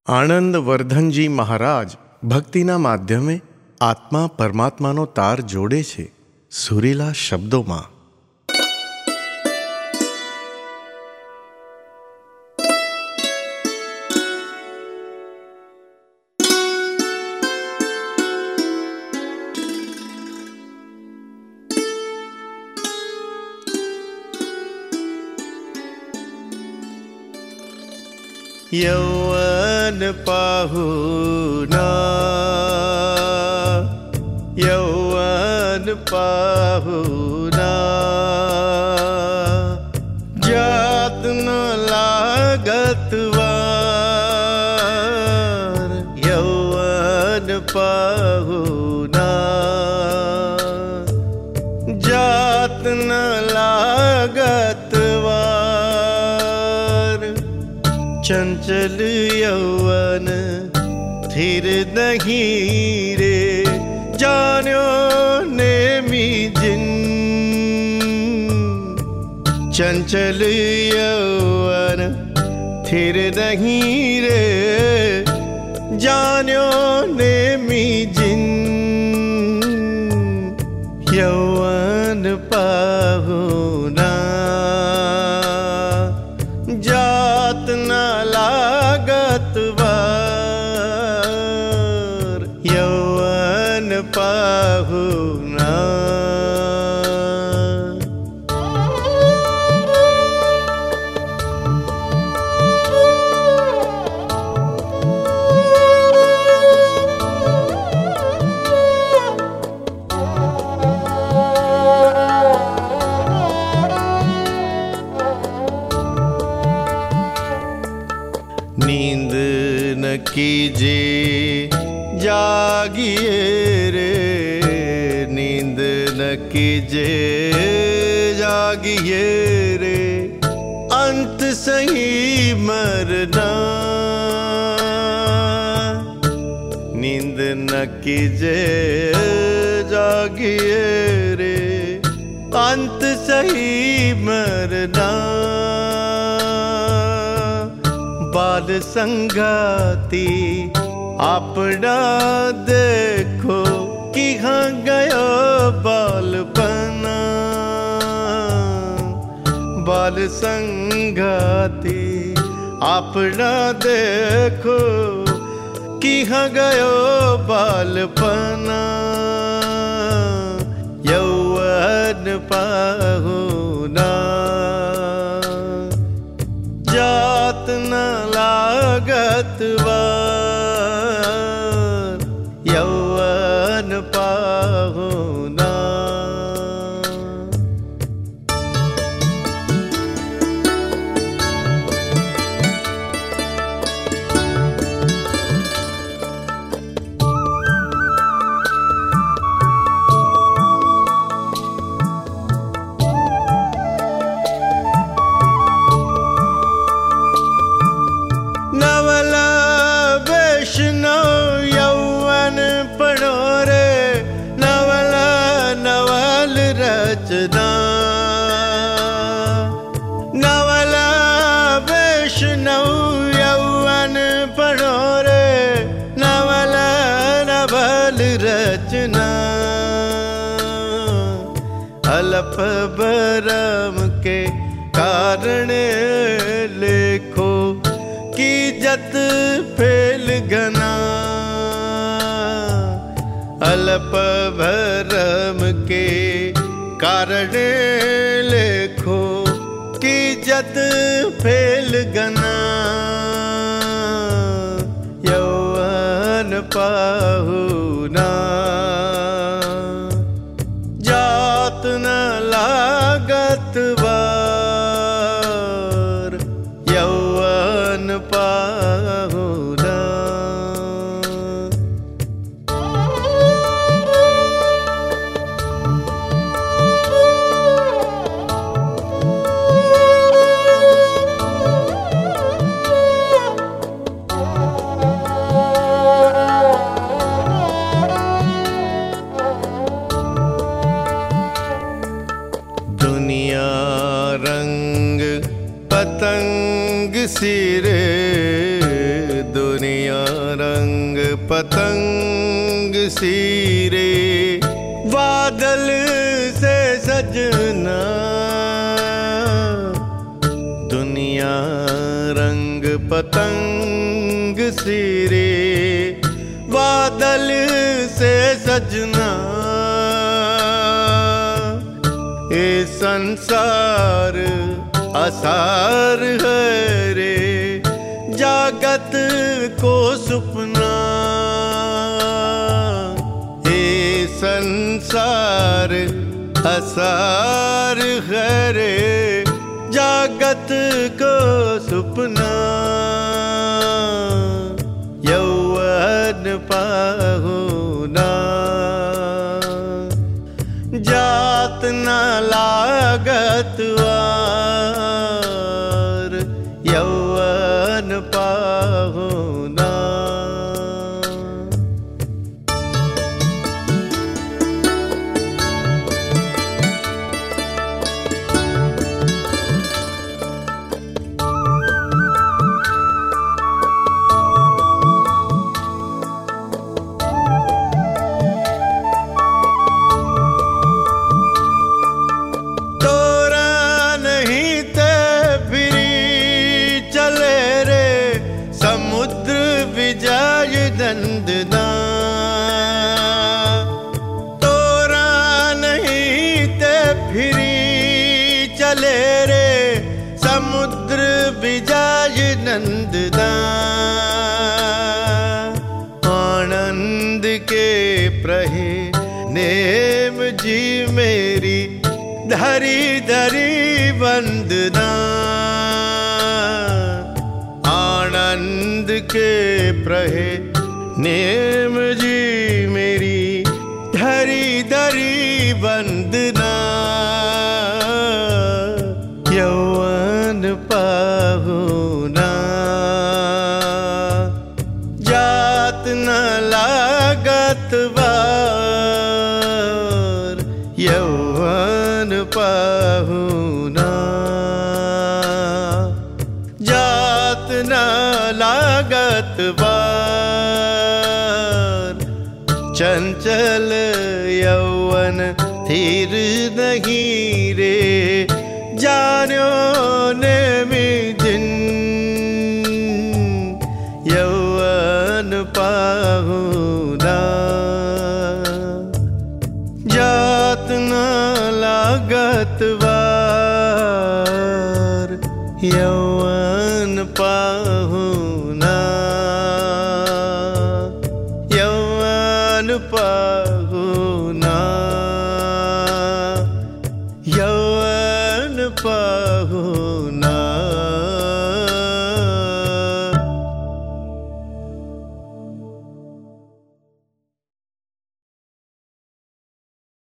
આણંદ વર્ધનજી મહારાજ ભક્તિના માધ્યમે આત્મા પરમાત્માનો તાર જોડે છે સુરીલા શબ્દોમાં. यौवन पाहुना यौवन पाहुना जात न लागत वार. यौवन पाहुना जात न लागत वार. चंचल यौवन थिर नहीं रे जान्यो नेमी जिन. चंचल यौवन थिर नहीं रे जान्यो नेमी जिन. यौवन पाहुना जात न लागत वार. यौवन पाहुना नींद न कीजे जागिए रे. नींद न कीजे जागिए रे अंत सही मरना. नींद न कीजे जागिए रे अंत सही मरना. बाल संगाती अपना देखो कि हाँ गयो बालपना. बाल संगाती अपना देखो कि हाँ गयो बालपना. यौवन पाहुना जात न लागत वार. यौवन पाहुना रचना. नवल वैष्णव यौवन पढ़ो रे नवल नवल रचना. अल्प भरम के कारण लेखो की जत फेल घना. अल्प भरम के कारण लेखो की जत फेल घना. यौवन पाहुना जात न लागत वार. यौवन पाहुना पतंग सीरे बादल से सजना, दुनिया रंग पतंग सिरे बादल से सजना। ये संसार असार है रे, जागत को सुपना। ये संसार असार है रे, जागत को सुपना। यौवन पाहुना जात न लागत वार, यौवन पाहुना। नंदना तोरा नहीं ते फिरी चले रे, समुद्र विजय नंदना। आनंद के प्रहे नेम जी मेरी, धरी धरी वंदना। आनंद के प्रहे नेम जी मेरी, धरी धरी वंदना। यौवन पाहुना जात न लागत वार, यौवन पाहुना जात न लागत वार। चंचल यौवन थिर नहीं रे, जान्यो ने जिन। यौवन पाहुना जात न लागत वार, यौवन पाहुना यौवन पाहुना यौवन पाहुना।